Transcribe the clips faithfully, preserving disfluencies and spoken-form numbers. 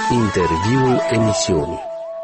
Interviul emisiunii.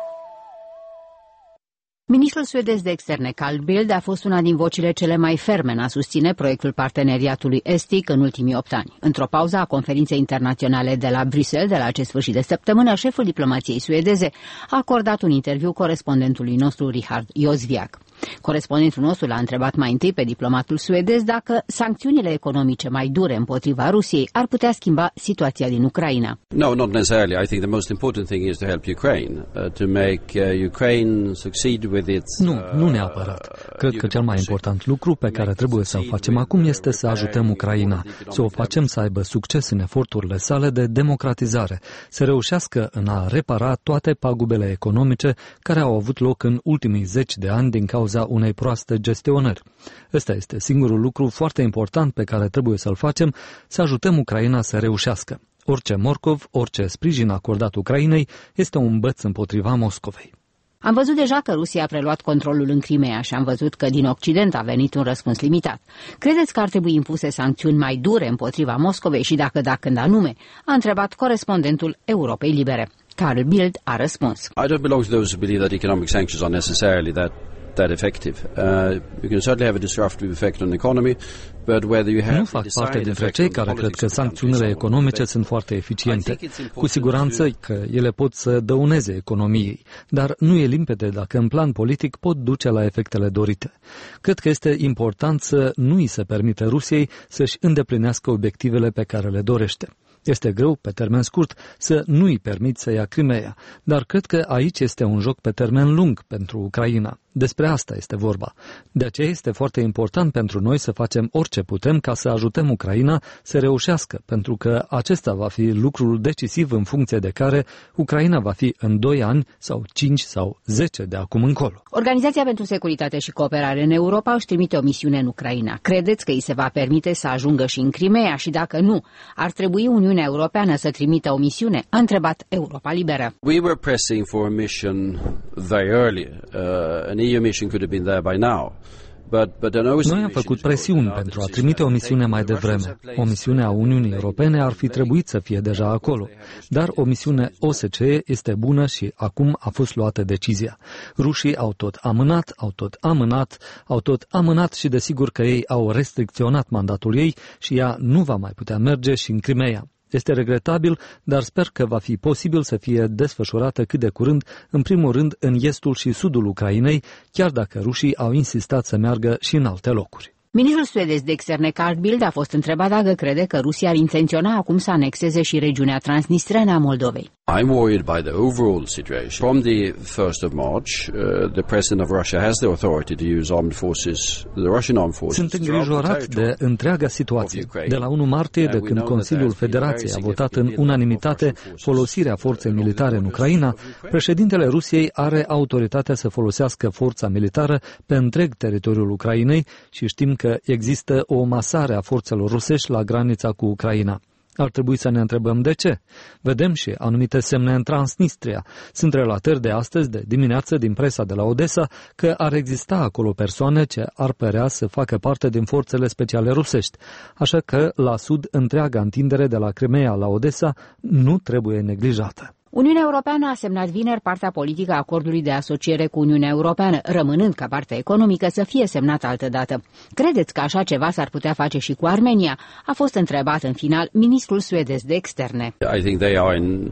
Ministrul suedez de externe Carl Bildt a fost una din vocile cele mai ferme în a susține proiectul parteneriatului estic în ultimii opt ani. Într-o pauză a conferinței internaționale de la Bruxelles de la acest sfârșit de săptămână, șeful diplomației suedeze a acordat un interviu corespondentului nostru Richard Josviak. Corespondentul nostru l-a întrebat mai întâi pe diplomatul suedez dacă sancțiunile economice mai dure împotriva Rusiei ar putea schimba situația din Ucraina. No, not necessarily. I think the most important thing is to help Ukraine, uh, to make uh, Ukraine succeed with its. Nu, nu neapărat. Cred că cel mai important lucru pe care trebuie să-l facem acum este să ajutăm Ucraina, să o facem să aibă succes în eforturile sale de democratizare, să reușească în a repara toate pagubele economice care au avut loc în ultimii zeci de ani din cauza unei proaste gestionări. Ăsta este singurul lucru foarte important pe care trebuie să-l facem, să ajutăm Ucraina să reușească. Orice morcov, orice sprijin acordat Ucrainei este un băț împotriva Moscovei. Am văzut deja că Rusia a preluat controlul în Crimea și am văzut că din Occident a venit un răspuns limitat. Credeți că ar trebui impuse sancțiuni mai dure împotriva Moscovei și dacă da, când anume? A întrebat corespondentul Europei Libere. Carl Bildt a răspuns. I don't belong to those who believe that economic sanctions are necessarily that that effective. Uh, you can certainly have a disruptive effect on the economy, but whether you have. Nu fac parte dintre cei care cred că sancțiunile economice sunt foarte eficiente. Cu siguranță că ele pot să dăuneze economiei, dar nu e limpede dacă în plan politic pot duce la efectele dorite. Cred că este important să nu îi se permite Rusiei să-și îndeplinească obiectivele pe care le dorește. Este greu, pe termen scurt, să nu îi permit să ia Crimea, dar cred că aici este un joc pe termen lung pentru Ucraina. Despre asta este vorba. De aceea este foarte important pentru noi să facem orice putem ca să ajutăm Ucraina să reușească, pentru că acesta va fi lucrul decisiv în funcție de care Ucraina va fi în doi ani sau cinci sau zece de acum încolo. Organizația pentru Securitate și Cooperare în Europa își trimite o misiune în Ucraina. Credeți că îi se va permite să ajungă și în Crimea și dacă nu, ar trebui Uniunea Europeană să trimită o misiune? A întrebat Europa Liberă. We were pressing for a mission very early. Uh, an E U mission could have been there by now. But, but Noi am făcut presiuni pentru a trimite o misiune mai devreme. O misiune a Uniunii Europene ar fi trebuit să fie deja acolo. Dar o misiune O S C E este bună și acum a fost luată decizia. Rușii au tot amânat, au tot amânat, au tot amânat și desigur că ei au restricționat mandatul ei și ea nu va mai putea merge și în Crimea. Este regretabil, dar sper că va fi posibil să fie desfășurată cât de curând, în primul rând în estul și sudul Ucrainei, chiar dacă rușii au insistat să meargă și în alte locuri. Ministrul suedez de externe Carl Bildt a fost întrebat dacă crede că Rusia ar intenționa acum să anexeze și regiunea transnistrenă a Moldovei. I'm worried by the overall situation. From the first of March, uh, the president of Russia has the authority to use armed forces, the Russian armed forces. Sunt îngrijorat de întreaga situație. De la unu martie, de când Consiliul Federației a votat în unanimitate folosirea forței militare în Ucraina, președintele Rusiei are autoritatea să folosească forța militară pe întreg teritoriul Ucrainei și știm că există o masare a forțelor rusești la granița cu Ucraina. Ar trebui să ne întrebăm de ce. Vedem și anumite semne în Transnistria. Sunt relatări de astăzi, de dimineață, din presa de la Odessa, că ar exista acolo persoane ce ar părea să facă parte din forțele speciale rusești. Așa că, la sud, întreaga întindere de la Crimea la Odessa nu trebuie neglijată. Uniunea Europeană a semnat vineri partea politică a acordului de asociere cu Uniunea Europeană, rămânând ca partea economică să fie semnată altădată. Credeți că așa ceva s-ar putea face și cu Armenia? A fost întrebat în final ministrul suedez de externe. I think they are in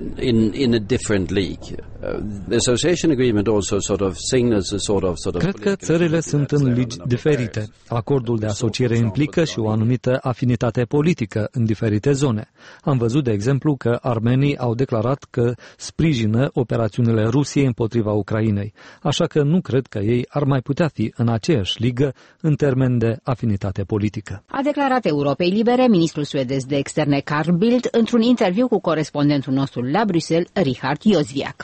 in in a different league. Uh, the association agreement also sort of signals a sort of sort of Cred că țările sunt în ligi diferite. Acordul de asociere implică și o anumită afinitate politică în diferite zone. Am văzut, de exemplu, că armenii au declarat că sprijină operațiunile Rusiei împotriva Ucrainei, așa că nu cred că ei ar mai putea fi în aceeași ligă în termen de afinitate politică. A declarat Europei Libere ministrul suedez de externe Carl Bildt într-un interviu cu corespondentul nostru la Bruxelles, Richard Josviak.